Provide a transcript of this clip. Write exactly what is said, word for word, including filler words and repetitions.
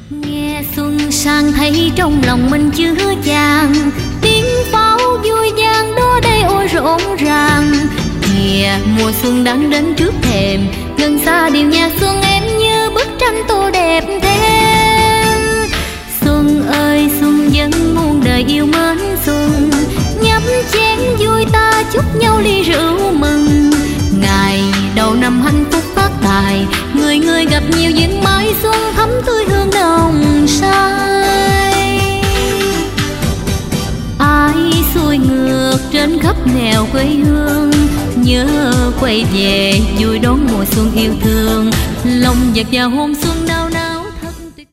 Nghe xuân sang thấy trong lòng mình chứa chan, tiếng pháo vui vang đó đây ôi rộn ràng. Kìa mùa xuân đang đến trước thềm, gần xa điệu nhạc xuân em như bức tranh tô đẹp thêm. Xuân ơi xuân vẫn muôn đời yêu mến xuân, nhấp chén vui ta chúc nhau ly rượu mừng. Ngày đầu năm hạnh phúc phát tài, người người gặp nhiều duyên mãi xuân thắm tươi hương nồng say. Ai xuôi ngược trên khắp nẻo quê hương, nhớ quay về vui đón mùa xuân yêu thương. Lòng dạt vào hôn xuân